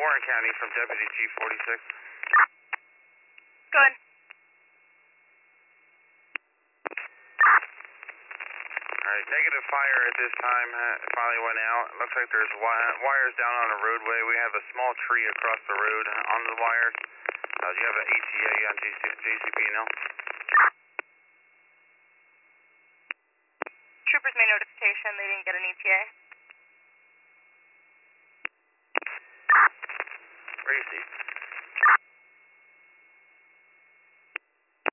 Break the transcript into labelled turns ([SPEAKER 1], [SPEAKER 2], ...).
[SPEAKER 1] Warren County from Deputy Chief 46.
[SPEAKER 2] Go ahead.
[SPEAKER 1] Alright, negative fire at this time. Finally went out. Looks like there's wires down on the roadway. We have a small tree across the road on the wires. Do you have an ETA on JCP&L?
[SPEAKER 2] Troopers made notification. They didn't get an ETA.